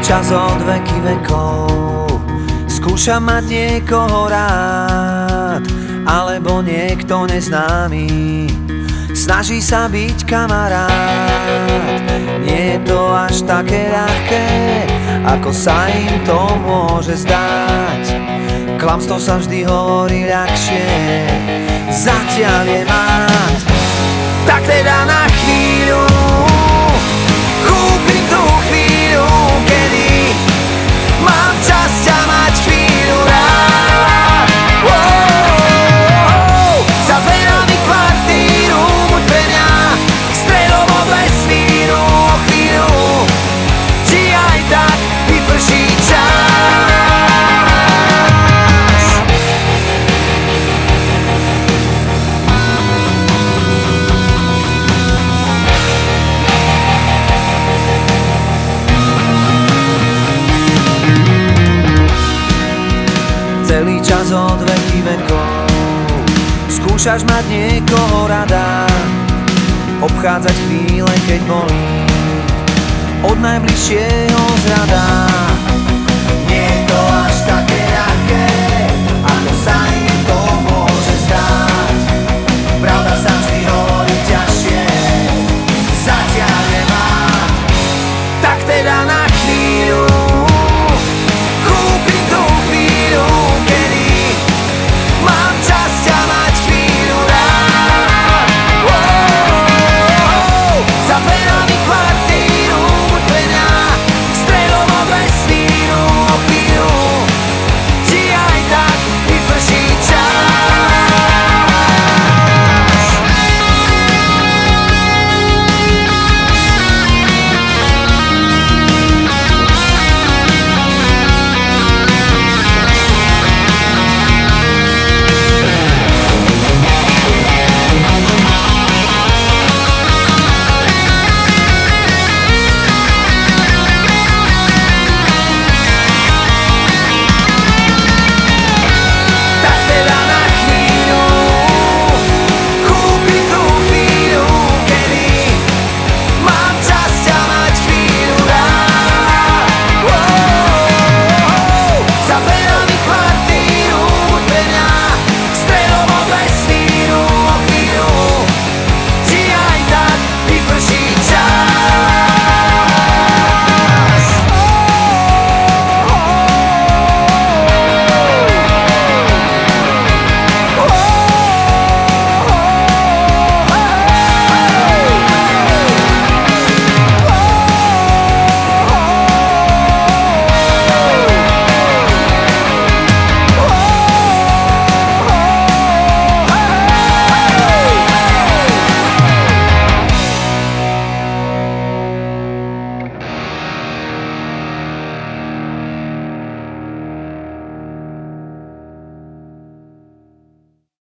čas od veky vekov skúšam mať niekoho rád, alebo niekto neznámy snaží sa byť kamarát. Nie je to až také ľahké, ako sa im to môže zdať. Klamstvo sa vždy hovorí ľahšie, zatiaľ je mať. Tak teda na chvíľu kúpim tú chvíľu, kedy mám čas ťa mať chvíľu rád. Za dverami kvartíru buď pre mňa stredom od vesmíru. O chvíľu ti aj tak vyprší čas. Celý čas od veky vekov skúšaš mať niekoho rada, obchádzať chvíle, keď bolí od najbližšieho zrada.